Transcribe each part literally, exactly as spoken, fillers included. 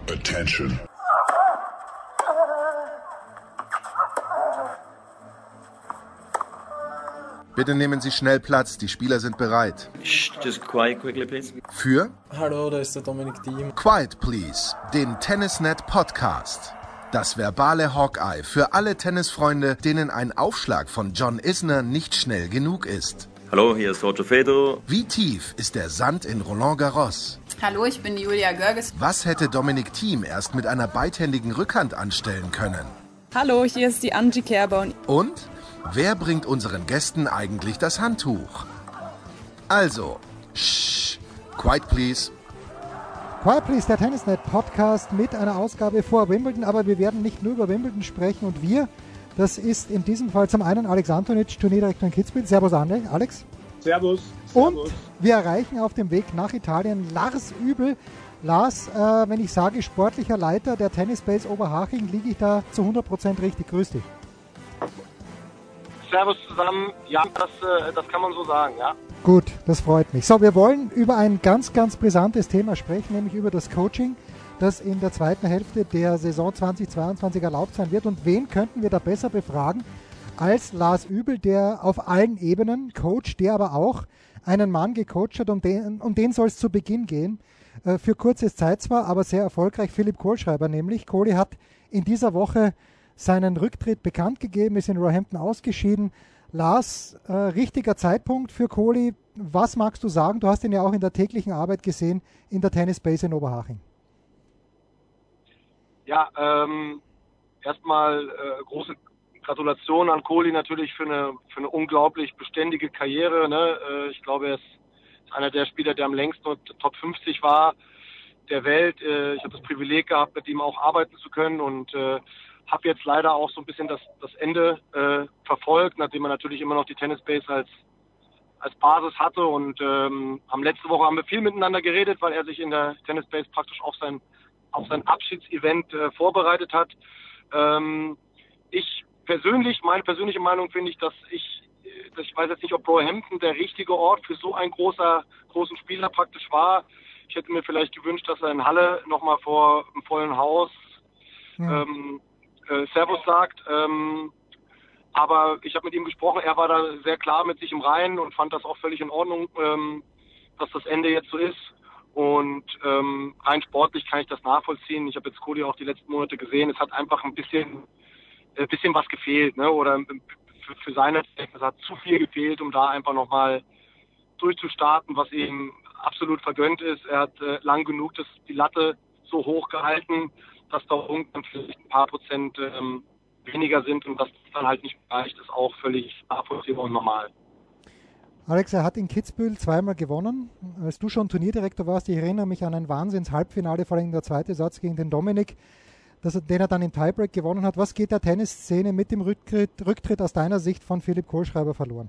Attention. Bitte nehmen Sie schnell Platz, die Spieler sind bereit. Just quiet quickly, please. Für Hallo, da ist der Dominik Thiem. Quiet Please, den Tennisnet Podcast. Das verbale Hawkeye für alle Tennisfreunde, denen ein Aufschlag von John Isner nicht schnell genug ist. Hallo, hier ist Roger Federer. Wie tief ist der Sand in Roland Garros? Hallo, ich bin Julia Görges. Was hätte Dominik Thiem erst mit einer beidhändigen Rückhand anstellen können? Hallo, hier ist die Angie Kerber. Und wer bringt unseren Gästen eigentlich das Handtuch? Also, shh, quiet please. Quiet Please, der Tennisnet-Podcast mit einer Ausgabe vor Wimbledon, aber wir werden nicht nur über Wimbledon sprechen und wir, das ist in diesem Fall zum einen Alex Antonic, Turnierdirektor in Kitzbühel. Servus Alex. Servus. Und Servus. Wir erreichen auf dem Weg nach Italien Lars Übel. Lars, äh, wenn ich sage sportlicher Leiter der Tennisbase Oberhaching, liege ich da zu hundert Prozent richtig. Grüß dich. Servus zusammen. Ja, das, äh, das kann man so sagen, ja. Gut, das freut mich. So, wir wollen über ein ganz, ganz brisantes Thema sprechen, nämlich über das Coaching, das in der zweiten Hälfte der Saison zweitausendzweiundzwanzig erlaubt sein wird. Und wen könnten wir da besser befragen als Lars Übel, der auf allen Ebenen coacht, der aber auch einen Mann gecoacht hat, um den, um den soll es zu Beginn gehen. Äh, für kurze Zeit zwar, aber sehr erfolgreich. Philipp Kohlschreiber nämlich. Kohli hat in dieser Woche seinen Rücktritt bekannt gegeben, ist in Roehampton ausgeschieden. Lars, äh, richtiger Zeitpunkt für Kohli. Was magst du sagen? Du hast ihn ja auch in der täglichen Arbeit gesehen in der Tennisbase in Oberhaching. Ja, ähm, erstmal äh, große Gratulation an Kohli natürlich für eine für eine unglaublich beständige Karriere. Ne? Äh, ich glaube, er ist einer der Spieler, der am längsten Top fünfzig war der Welt. Äh, ich habe das Privileg gehabt, mit ihm auch arbeiten zu können und äh, habe jetzt leider auch so ein bisschen das, das Ende äh, verfolgt, nachdem man natürlich immer noch die Tennisbase als als Basis hatte und ähm, am letzte Woche haben wir viel miteinander geredet, weil er sich in der Tennisbase praktisch auf sein auf sein Abschiedsevent äh, vorbereitet hat. Ähm, ich persönlich, meine persönliche Meinung finde ich, dass ich, dass ich weiß jetzt nicht, ob Roehampton der richtige Ort für so ein großer großen Spieler praktisch war. Ich hätte mir vielleicht gewünscht, dass er in Halle nochmal vor einem vollen Haus ja. ähm, Äh, Servus sagt, ähm, aber ich habe mit ihm gesprochen, er war da sehr klar mit sich im Reinen und fand das auch völlig in Ordnung, ähm, dass das Ende jetzt so ist und ähm, rein sportlich kann ich das nachvollziehen. Ich habe jetzt Kohli auch die letzten Monate gesehen, es hat einfach ein bisschen ein bisschen was gefehlt, ne? Oder für, für seine Zwecke, es hat zu viel gefehlt, um da einfach nochmal durchzustarten, was ihm absolut vergönnt ist. Er hat äh, lang genug das, die Latte so hoch gehalten, dass da irgendwann vielleicht ein paar Prozent ähm, weniger sind und dass das dann halt nicht reicht, ist auch völlig nachvollziehbar und normal. Alex, er hat in Kitzbühel zweimal gewonnen. Als du schon Turnierdirektor warst, ich erinnere mich an ein Wahnsinns-Halbfinale, vor allem der zweite Satz gegen den Dominik, dass er, den er dann im Tiebreak gewonnen hat. Was geht der Tennisszene mit dem Rücktritt, Rücktritt aus deiner Sicht von Philipp Kohlschreiber verloren?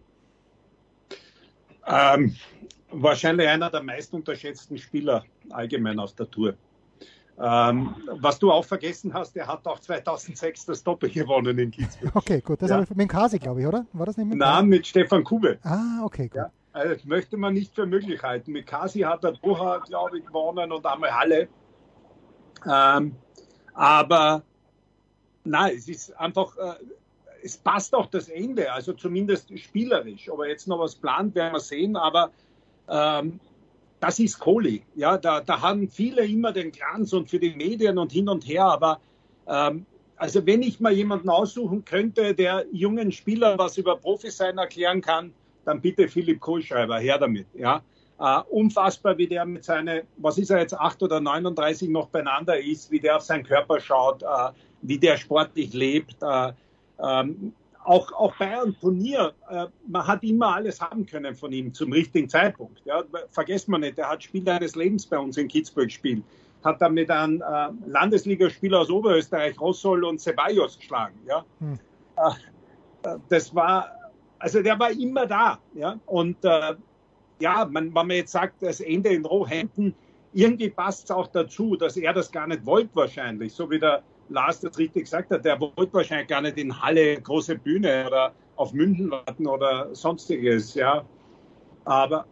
Ähm, wahrscheinlich einer der meist unterschätzten Spieler allgemein auf der Tour. Ähm, was du auch vergessen hast, er hat auch zweitausendsechs das Doppel gewonnen in Kitzbühel. Okay, gut. Das ja. habe ich mit dem Kasi, glaube ich, oder? War das nicht mit Nein, mit Stefan Kube. Ah, okay, gut. Ja, also das möchte man nicht für möglich halten. Mit Kasi hat er Doha, glaube ich, gewonnen und einmal Halle. Ähm, aber nein, es ist einfach, äh, es passt auch das Ende, also zumindest spielerisch. Ob er jetzt noch was plant, werden wir sehen, aber ähm, das ist Kohli. Ja, da, da haben viele immer den Glanz und für die Medien und hin und her. Aber ähm, also wenn ich mal jemanden aussuchen könnte, der jungen Spielern was über Profi-Sein erklären kann, dann bitte Philipp Kohlschreiber, her damit. Ja, äh, unfassbar, wie der mit seinen, was ist er jetzt, acht oder neununddreißig noch beieinander ist, wie der auf seinen Körper schaut, äh, wie der sportlich lebt. Äh, ähm, Auch, auch bei einem Turnier, äh, man hat immer alles haben können von ihm zum richtigen Zeitpunkt. Ja. Vergesst man nicht, er hat Spiel eines Lebens bei uns in Kitzbühel gespielt. Hat dann mit einem äh, Landesligaspieler aus Oberösterreich, Rossol und Ceballos geschlagen. Ja. Hm. Äh, das war, also der war immer da. Ja. Und äh, ja, man, wenn man jetzt sagt, das Ende in Roehampton, irgendwie passt es auch dazu, dass er das gar nicht wollte wahrscheinlich, so wie der Lars das richtig gesagt hat, der wollte wahrscheinlich gar nicht in Halle, große Bühne oder auf München warten oder sonstiges, ja. Aber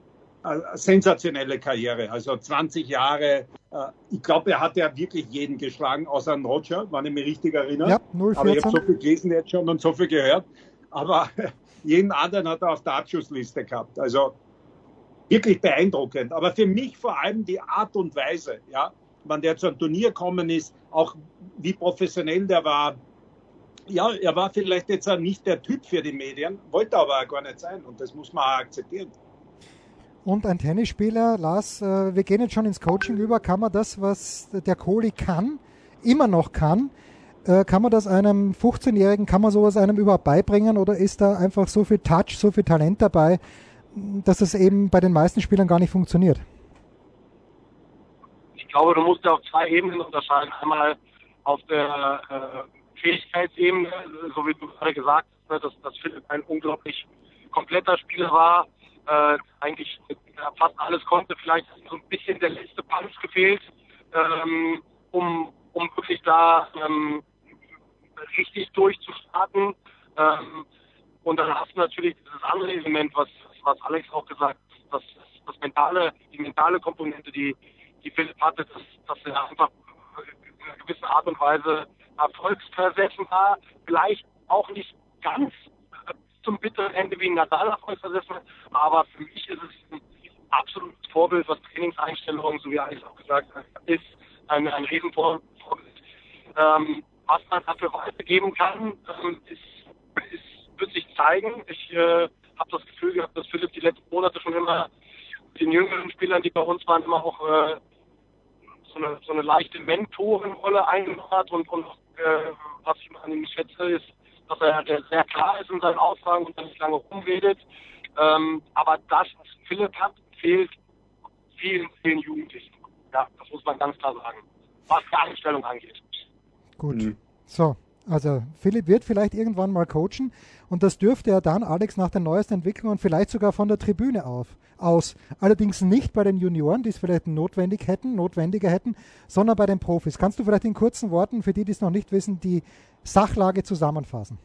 eine sensationelle Karriere, also zwanzig Jahre. Ich glaube, er hat ja wirklich jeden geschlagen, außer einen Roger, wenn ich mich richtig erinnere. Ja, null vierzehn. Aber ich habe so viel gelesen jetzt schon und so viel gehört. Aber jeden anderen hat er auf der Abschussliste gehabt. Also wirklich beeindruckend. Aber für mich vor allem die Art und Weise, ja, wann der zu einem Turnier gekommen ist, auch wie professionell der war. Ja, er war vielleicht jetzt auch nicht der Typ für die Medien, wollte aber auch gar nicht sein. Und das muss man auch akzeptieren. Und ein Tennisspieler, Lars, wir gehen jetzt schon ins Coaching über. Kann man das, was der Kohli kann, immer noch kann, kann man das einem fünfzehnjährigen, kann man sowas einem überhaupt beibringen oder ist da einfach so viel Touch, so viel Talent dabei, dass es eben bei den meisten Spielern gar nicht funktioniert? Ich glaube, du musst ja auf zwei Ebenen unterscheiden. Einmal auf der äh, Fähigkeitsebene, so wie du gerade gesagt hast, dass, dass Philipp ein unglaublich kompletter Spieler war, äh, eigentlich fast alles konnte, vielleicht so ein bisschen der letzte Punch gefehlt, ähm, um, um wirklich da ähm, richtig durchzustarten. Ähm, und dann hast du natürlich dieses andere Element, was, was Alex auch gesagt hat, das, das mentale, die mentale Komponente, die, die Philipp hatte, dass, dass er einfach in einer gewissen Art und Weise erfolgsversessen war, vielleicht auch nicht ganz zum bitteren Ende wie ein Nadal erfolgsversessen, aber für mich ist es ein absolutes Vorbild, was Trainingseinstellungen, so wie Alex auch gesagt hat, ist ein, ein Riesenvorbild. Ähm, was man dafür weitergeben kann, ähm, ist, ist, wird sich zeigen. Ich äh, habe das Gefühl gehabt, dass Philipp die letzten Monate schon immer den jüngeren Spielern, die bei uns waren, immer auch äh, so, eine, so eine leichte Mentorenrolle eingenommen hat und, und äh, was ich an ihm schätze, ist, dass er sehr klar ist in seinen Aussagen und dann nicht lange rumredet. Ähm, aber das, was Philipp hat, fehlt vielen, vielen Jugendlichen. Ja, das muss man ganz klar sagen. Was die Einstellung angeht. Gut. Mhm. So, also Philipp wird vielleicht irgendwann mal coachen und das dürfte er dann, Alex, nach den neuesten Entwicklungen vielleicht sogar von der Tribüne auf, aus. Allerdings nicht bei den Junioren, die es vielleicht notwendig hätten, notwendiger hätten, sondern bei den Profis. Kannst du vielleicht in kurzen Worten, für die, die es noch nicht wissen, die Sachlage zusammenfassen?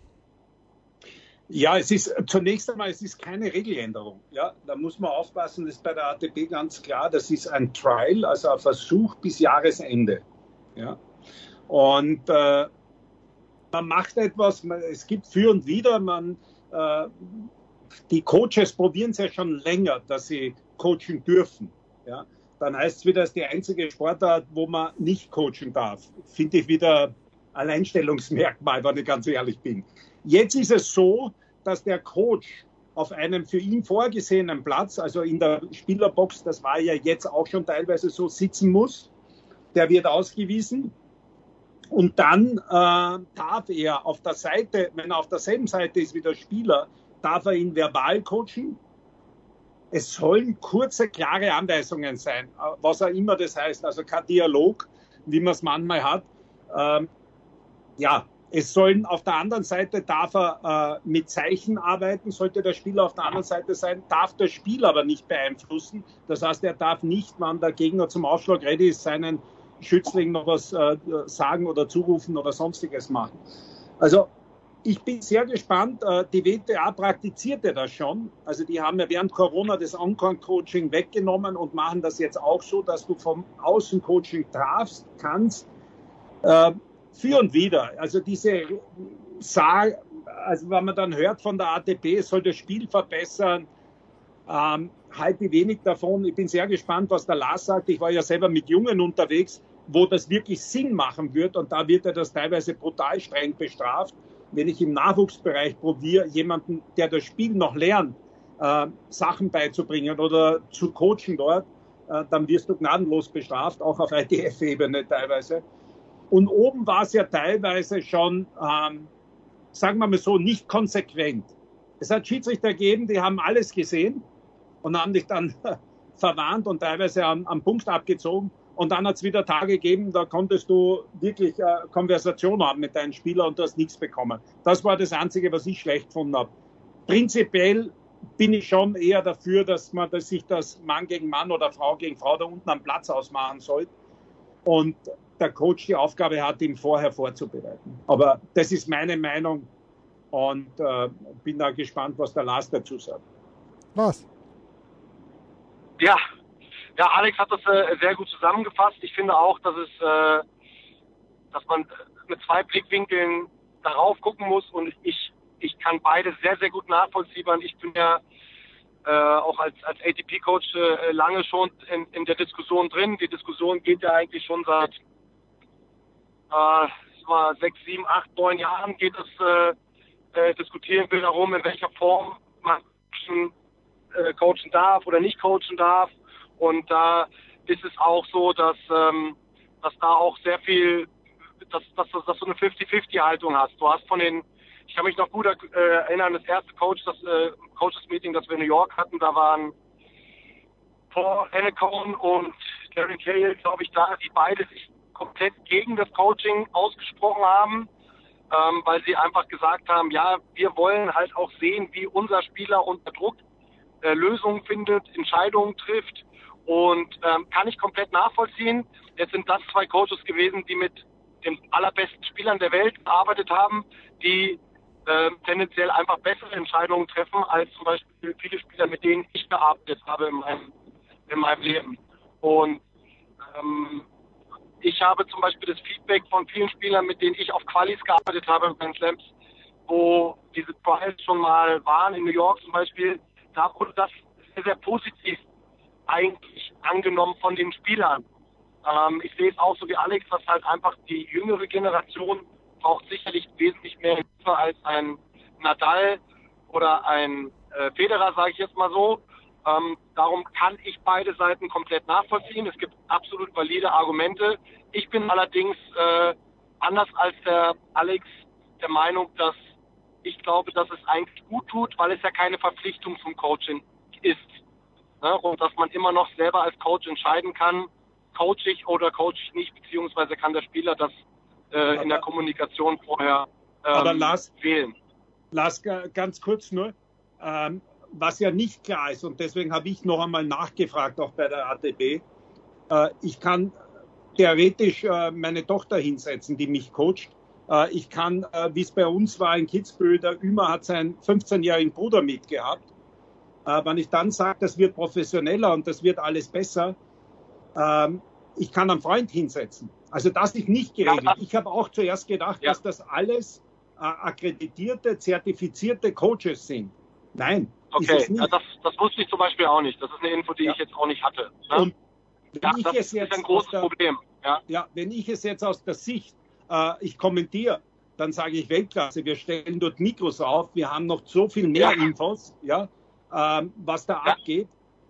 Ja, es ist zunächst einmal, es ist keine Regeländerung. Ja, da muss man aufpassen, das ist bei der A T P ganz klar, das ist ein Trial, also ein Versuch bis Jahresende. Ja. Und äh, man macht etwas, man, es gibt für und wider, man, äh, die Coaches probieren es ja schon länger, dass sie coachen dürfen. Ja. Dann heißt es wieder, das ist die einzige Sportart, wo man nicht coachen darf. Finde ich wieder Alleinstellungsmerkmal, wenn ich ganz ehrlich bin. Jetzt ist es so, dass der Coach auf einem für ihn vorgesehenen Platz, also in der Spielerbox, das war ja jetzt auch schon teilweise so, sitzen muss. Der wird ausgewiesen. Und dann äh, darf er auf der Seite, wenn er auf derselben Seite ist wie der Spieler, darf er ihn verbal coachen. Es sollen kurze, klare Anweisungen sein, was auch immer das heißt. Also kein Dialog, wie man es manchmal hat. Ähm, ja, es sollen auf der anderen Seite, darf er äh, mit Zeichen arbeiten, sollte der Spieler auf der anderen Seite sein, darf der Spieler aber nicht beeinflussen. Das heißt, er darf nicht, wenn der Gegner zum Aufschlag ready ist, seinen Schützling noch was äh, sagen oder zurufen oder sonstiges machen. Also ich bin sehr gespannt. Äh, die W T A praktizierte das schon. Also die haben ja während Corona das On-Court-Coaching weggenommen und machen das jetzt auch so, dass du vom Außencoaching darfst, kannst, äh, für und wieder. Also diese Sag, also wenn man dann hört von der A T P, es soll das Spiel verbessern, ähm, halte ich wenig davon. Ich bin sehr gespannt, was der Lars sagt. Ich war ja selber mit Jungen unterwegs, wo das wirklich Sinn machen wird und da wird er das teilweise brutal streng bestraft. Wenn ich im Nachwuchsbereich probiere, jemanden, der das Spiel noch lernt, äh, Sachen beizubringen oder zu coachen dort, äh, dann wirst du gnadenlos bestraft, auch auf I T F-Ebene teilweise. Und oben war es ja teilweise schon, ähm, sagen wir mal so, nicht konsequent. Es hat Schiedsrichter gegeben, die haben alles gesehen und haben dich dann verwarnt und teilweise am, am Punkt abgezogen. Und dann hat es wieder Tage gegeben, da konntest du wirklich äh, Konversation haben mit deinen Spielern und du hast nichts bekommen. Das war das Einzige, was ich schlecht gefunden habe. Prinzipiell bin ich schon eher dafür, dass man dass sich das Mann gegen Mann oder Frau gegen Frau da unten am Platz ausmachen soll. Und der Coach die Aufgabe hat, ihn vorher vorzubereiten. Aber das ist meine Meinung und äh, bin da gespannt, was der Lars dazu sagt. Was? Ja, ja, Alex hat das äh, sehr gut zusammengefasst. Ich finde auch, dass es, äh, dass man mit zwei Blickwinkeln darauf gucken muss und ich, ich kann beide sehr, sehr gut nachvollziehen. Ich bin ja äh, auch als, als A T P-Coach äh, lange schon in, in der Diskussion drin. Die Diskussion geht ja eigentlich schon seit äh, mal sechs, sieben, acht, neun Jahren geht es, äh, äh, diskutieren wir darum, in welcher Form man äh, coachen darf oder nicht coachen darf. Und da ist es auch so, dass, ähm, dass da auch sehr viel, dass, dass, dass du eine fifty-fifty-Haltung hast. Du hast von den, ich kann mich noch gut äh, erinnern, das erste Coach, das äh, Coaches-Meeting, das wir in New York hatten, da waren Paul Annacone und Gary Cahill, glaube ich, da, die beide sich komplett gegen das Coaching ausgesprochen haben, ähm, weil sie einfach gesagt haben, ja, wir wollen halt auch sehen, wie unser Spieler unter Druck äh, Lösungen findet, Entscheidungen trifft und ähm, kann ich komplett nachvollziehen. Jetzt sind das zwei Coaches gewesen, die mit den allerbesten Spielern der Welt gearbeitet haben, die äh, tendenziell einfach bessere Entscheidungen treffen als zum Beispiel viele Spieler, mit denen ich gearbeitet habe in meinem, in meinem Leben. Und ähm, ich habe zum Beispiel das Feedback von vielen Spielern, mit denen ich auf Qualis gearbeitet habe in Grand Slams, wo diese Trials schon mal waren, in New York zum Beispiel, da wurde das sehr, sehr positiv eigentlich angenommen von den Spielern. Ähm, ich sehe es auch so wie Alex, dass halt einfach die jüngere Generation braucht sicherlich wesentlich mehr Hilfe als ein Nadal oder ein äh, Federer, sage ich jetzt mal so. Ähm, darum kann ich beide Seiten komplett nachvollziehen. Es gibt absolut valide Argumente. Ich bin allerdings äh, anders als der Alex der Meinung, dass ich glaube, dass es eigentlich gut tut, weil es ja keine Verpflichtung zum Coaching ist. Ne? Und dass man immer noch selber als Coach entscheiden kann, coach ich oder coach ich nicht, beziehungsweise kann der Spieler das äh, in der Kommunikation vorher ähm, aber Lars, wählen. Lars, ganz kurz nur, ähm, was ja nicht klar ist, und deswegen habe ich noch einmal nachgefragt, auch bei der A T B, äh, ich kann theoretisch äh, meine Tochter hinsetzen, die mich coacht. Äh, ich kann, äh, wie es bei uns war in Kitzbühel, der Ümer hat seinen fünfzehnjährigen Bruder mitgehabt. Äh, wenn ich dann sage, das wird professioneller und das wird alles besser, ähm, ich kann einen Freund hinsetzen. Also das ist nicht geregelt. Ich habe auch zuerst gedacht, ja, dass das alles äh, akkreditierte, zertifizierte Coaches sind. Nein. Okay, ja, das, das wusste ich zum Beispiel auch nicht. Das ist eine Info, die ja. ich jetzt auch nicht hatte. Ne? Und wenn ja, ich das es jetzt ist ein großes der, Problem. Ja. ja, wenn ich es jetzt aus der Sicht, äh, ich kommentiere, dann sage ich Weltklasse, wir stellen dort Mikros auf, wir haben noch so viel mehr ja. Infos, ja, ähm, was da ja. abgeht,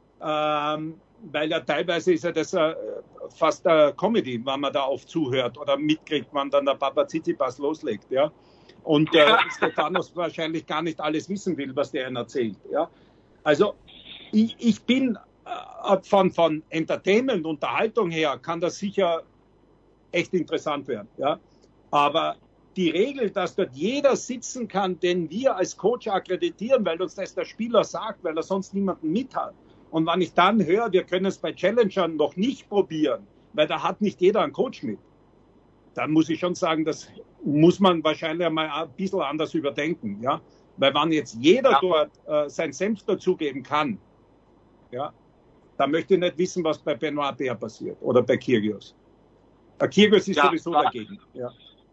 ähm, weil ja teilweise ist ja das äh, fast äh, Comedy, wenn man da oft zuhört oder mitkriegt, wann dann der Papa Tsitsipas loslegt, ja. Und äh, Stefanos wahrscheinlich gar nicht alles wissen will, was der ihnen erzählt. Ja? Also ich, ich bin äh, von, von Entertainment, Unterhaltung her, kann das sicher echt interessant werden. Ja? Aber die Regel, dass dort jeder sitzen kann, den wir als Coach akkreditieren, weil uns das der Spieler sagt, weil er sonst niemanden mit hat. Und wenn ich dann höre, wir können es bei Challengern noch nicht probieren, weil da hat nicht jeder einen Coach mit, dann muss ich schon sagen, das muss man wahrscheinlich einmal ein bisschen anders überdenken, ja, weil wenn jetzt jeder ja. dort äh, sein Senf dazugeben kann, ja, dann möchte ich nicht wissen, was bei Benoit Paire passiert oder bei Kyrgios. Der Kyrgios ist ja, sowieso da, dagegen. Ja,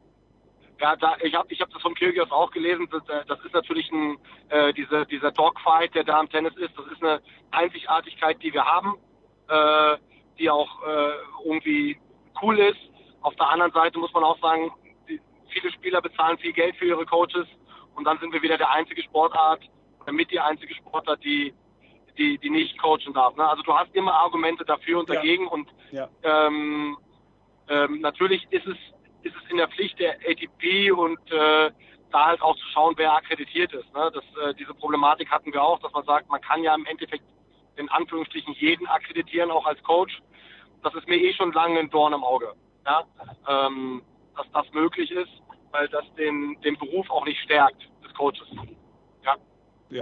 ja da, ich habe ich hab das von Kyrgios auch gelesen, das, das ist natürlich ein, äh, diese, dieser Dogfight, der da im Tennis ist, das ist eine Einzigartigkeit, die wir haben, äh, die auch äh, irgendwie cool ist. Auf der anderen Seite muss man auch sagen, die, viele Spieler bezahlen viel Geld für ihre Coaches und dann sind wir wieder der einzige Sportart, oder mit die einzige Sportart, die, die, die nicht coachen darf. Ne? Also du hast immer Argumente dafür und dagegen ja. und ja. Ähm, ähm, natürlich ist es, ist es in der Pflicht der A T P und äh, da halt auch zu schauen, wer akkreditiert ist. Ne? Das, äh, diese Problematik hatten wir auch, dass man sagt, man kann ja im Endeffekt in Anführungsstrichen jeden akkreditieren, auch als Coach. Das ist mir eh schon lange ein Dorn im Auge. Ja, ähm, dass das möglich ist, weil das den, den Beruf auch nicht stärkt, des Coaches. Ja. Ja.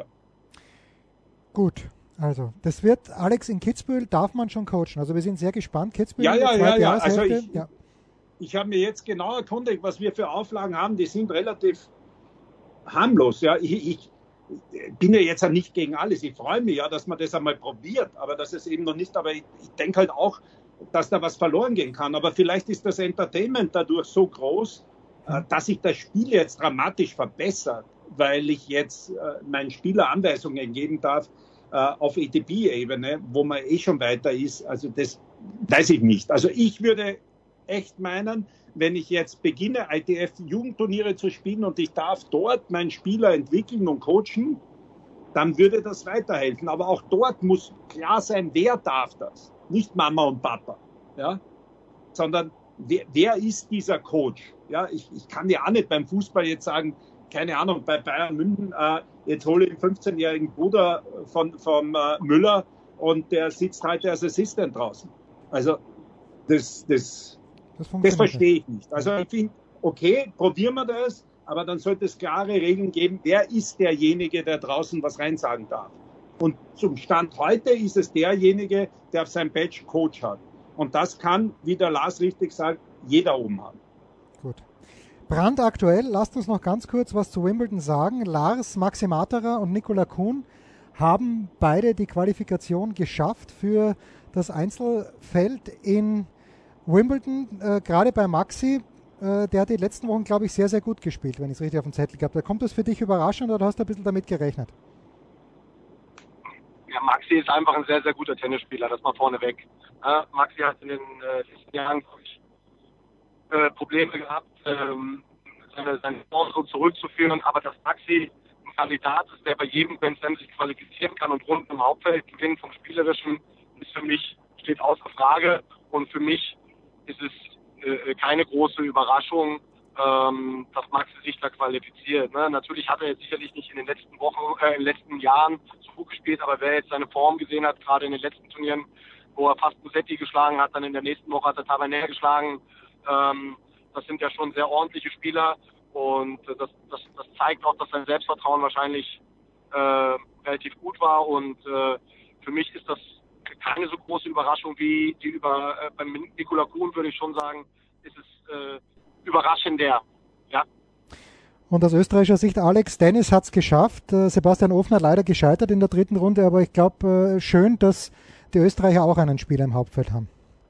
Gut, also das wird, Alex, in Kitzbühel darf man schon coachen. Also wir sind sehr gespannt. Kitzbühel, ja, ja, ja, ja. Also ich, ja. ich habe mir jetzt genau erkundigt, was wir für Auflagen haben. Die sind relativ harmlos. Ja, ich, ich, ich bin ja jetzt ja nicht gegen alles. Ich freue mich ja, dass man das einmal probiert, aber das ist eben noch nicht. Aber ich, ich denke halt auch, dass da was verloren gehen kann. Aber vielleicht ist das Entertainment dadurch so groß, dass sich das Spiel jetzt dramatisch verbessert, weil ich jetzt äh, meinen Spieler Anweisungen geben darf äh, auf A T P-Ebene, wo man eh schon weiter ist. Also das weiß ich nicht. Also ich würde echt meinen, wenn ich jetzt beginne, I T F-Jugendturniere zu spielen und ich darf dort meinen Spieler entwickeln und coachen, dann würde das weiterhelfen. Aber auch dort muss klar sein, wer darf das? Nicht Mama und Papa, ja? Sondern wer, wer ist dieser Coach? Ja, ich, ich kann ja auch nicht beim Fußball jetzt sagen, keine Ahnung, bei Bayern München, äh, jetzt hole ich den fünfzehnjährigen Bruder von, von äh, Müller und der sitzt heute als Assistent draußen. Also das, das, das, das verstehe ich nicht. Also ich finde, okay, probieren wir das, aber dann sollte es klare Regeln geben, wer ist derjenige, der draußen was reinsagen darf. Und zum Stand heute ist es derjenige, der auf seinem Badge Coach hat. Und das kann, wie der Lars richtig sagt, jeder oben haben. Gut. Brandaktuell, lasst uns noch ganz kurz was zu Wimbledon sagen. Lars, Maxi Materer und Nicola Kuhn haben beide die Qualifikation geschafft für das Einzelfeld in Wimbledon. Äh, gerade bei Maxi, äh, der hat die letzten Wochen, glaube ich, sehr, sehr gut gespielt, wenn ich es richtig auf dem Zettel gehabt habe. Kommt das für dich überraschend oder hast du ein bisschen damit gerechnet? Ja, Maxi ist einfach ein sehr, sehr guter Tennisspieler, das mal vorneweg. Ja, Maxi hat in den äh, letzten Jahren äh, Probleme gehabt, ähm, seine, seine Chance so zurückzuführen, aber dass Maxi ein Kandidat ist, der bei jedem Grand Slam sich qualifizieren kann und rund im Hauptfeld gewinnen vom Spielerischen, ist für mich, steht außer Frage, und für mich ist es äh, keine große Überraschung, ähm, dass Maxi sich da qualifiziert. Ne? Natürlich hat er jetzt sicherlich nicht in den letzten Wochen, äh, in den letzten Jahren so gut gespielt, aber wer jetzt seine Form gesehen hat, gerade in den letzten Turnieren, wo er fast Musetti geschlagen hat, dann in der nächsten Woche hat er Tavernier geschlagen, ähm, das sind ja schon sehr ordentliche Spieler, und äh, das, das, das zeigt auch, dass sein Selbstvertrauen wahrscheinlich äh, relativ gut war, und äh, für mich ist das keine so große Überraschung wie die über äh, beim Nicola Kuhn, würde ich schon sagen, ist es äh, überraschender. Ja. Und aus österreichischer Sicht, Alex, Dennis hat es geschafft. Äh, Sebastian Ofner leider gescheitert in der dritten Runde, aber ich glaube, äh, schön, dass die Österreicher auch einen Spieler im Hauptfeld haben.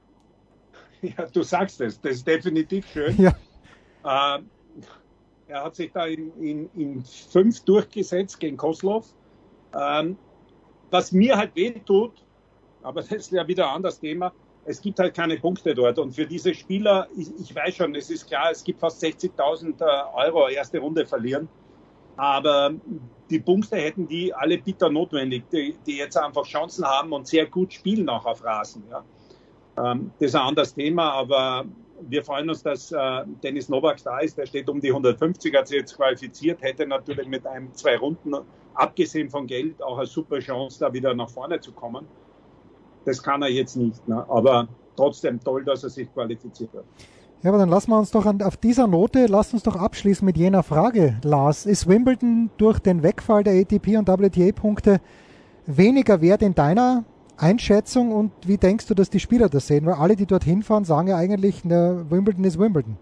Ja, du sagst es, das ist definitiv schön. Ja. Äh, er hat sich da in, in, in fünf durchgesetzt gegen Kozlov. Ähm, was mir halt weh tut, aber das ist ja wieder ein anderes Thema, es gibt halt keine Punkte dort. Und für diese Spieler, ich, ich weiß schon, es ist klar, es gibt fast sechzigtausend Euro erste Runde verlieren. Aber die Punkte hätten die alle bitter notwendig, die, die jetzt einfach Chancen haben und sehr gut spielen auch auf Rasen. Ja. Ähm, das ist ein anderes Thema, aber wir freuen uns, dass äh, Dennis Novak da ist. Der steht um die hundertfünfzig, hat sich jetzt qualifiziert, hätte natürlich mit einem, zwei Runden, abgesehen von Geld, auch eine super Chance, da wieder nach vorne zu kommen. Das kann er jetzt nicht, ne? Aber trotzdem toll, dass er sich qualifiziert hat. Ja, aber dann lassen wir uns doch an, auf dieser Note, lasst uns doch abschließen mit jener Frage, Lars. Ist Wimbledon durch den Wegfall der A T P und W T A-Punkte weniger wert in deiner Einschätzung, und wie denkst du, dass die Spieler das sehen? Weil alle, die dorthin fahren, sagen ja eigentlich, na, Wimbledon ist Wimbledon.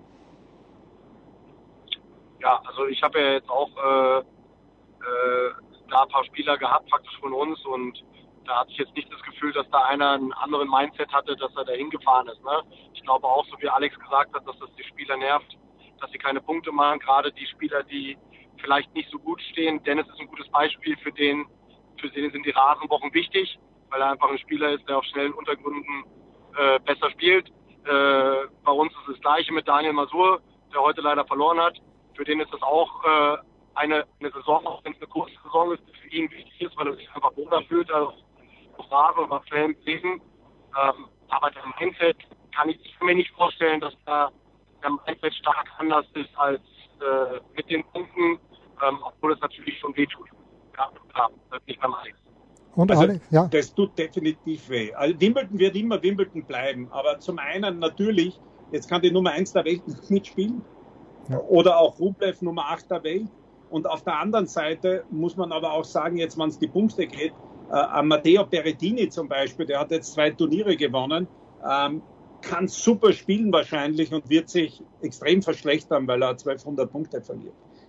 Ja, also ich habe ja jetzt auch äh, äh, da ein paar Spieler gehabt, praktisch von uns, und da hatte ich jetzt nicht das Gefühl, dass da einer einen anderen Mindset hatte, dass er da hingefahren ist. Ne? Ich glaube auch, so wie Alex gesagt hat, dass das die Spieler nervt, dass sie keine Punkte machen, gerade die Spieler, die vielleicht nicht so gut stehen. Dennis ist ein gutes Beispiel, für den, für den sind die Rasenwochen wichtig, weil er einfach ein Spieler ist, der auf schnellen Untergründen äh, besser spielt. Äh, bei uns ist das Gleiche mit Daniel Masur, der heute leider verloren hat. Für den ist das auch äh, eine, eine Saison, auch wenn es eine kurze Saison ist, die für ihn wichtig ist, weil er sich einfach wohler fühlt, also auf Rasen oder auf schnellen Wesen. Ähm, aber der Mindset kann ich, ich kann mir nicht vorstellen, dass da der Mindset stark anders ist als äh, mit den Punkten, ähm, obwohl es natürlich schon wehtut. Ja, klar, das ist nicht beim Alex. Und also, Alex, ja. Das tut definitiv weh. Also Wimbledon wird immer Wimbledon bleiben, aber zum einen natürlich, jetzt kann die Nummer eins der Welt nicht mitspielen, ja. Oder auch Rublev Nummer acht der Welt. Und auf der anderen Seite muss man aber auch sagen, jetzt wenn es die Punkte geht, äh, Matteo Berrettini zum Beispiel, der hat jetzt zwei Turniere gewonnen, ähm, kann super spielen wahrscheinlich und wird sich extrem verschlechtern, weil er zwölfhundert Punkte verliert.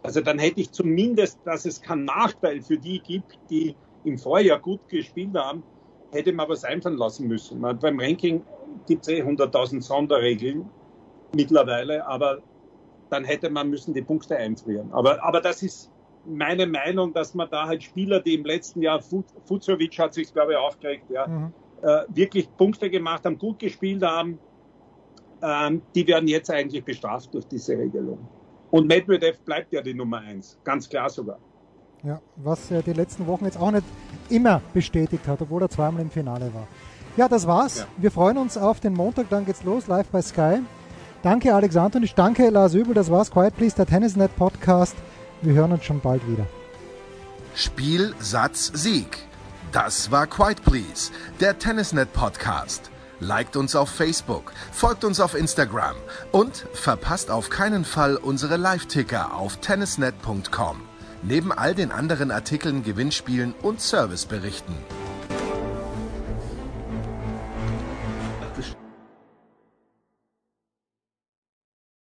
Also dann hätte ich zumindest, dass es keinen Nachteil für die gibt, die im Vorjahr gut gespielt haben, hätte man was einfallen lassen müssen. Man, beim Ranking gibt es eh hunderttausend Sonderregeln mittlerweile, aber dann hätte man müssen die Punkte einfrieren. Aber, aber das ist meine Meinung, dass man da halt Spieler, die im letzten Jahr, Fucovic hat sich, glaube ich, aufgeregt, ja, mhm. äh, wirklich Punkte gemacht haben, gut gespielt haben, ähm, die werden jetzt eigentlich bestraft durch diese Regelung. Und Medvedev bleibt ja die Nummer eins, ganz klar sogar. Ja, was er die letzten Wochen jetzt auch nicht immer bestätigt hat, obwohl er zweimal im Finale war. Ja, das war's. Ja. Wir freuen uns auf den Montag, dann geht's los, live bei Sky. Danke Alex Antonisch, danke Lars Übel, das war's. Quiet Please, der Tennisnet Podcast. Wir hören uns schon bald wieder. Spiel, Satz, Sieg. Das war Quiet Please, der Tennisnet Podcast. Liked uns auf Facebook, folgt uns auf Instagram und verpasst auf keinen Fall unsere Live-Ticker auf tennisnet punkt com. Neben all den anderen Artikeln, Gewinnspielen und Serviceberichten.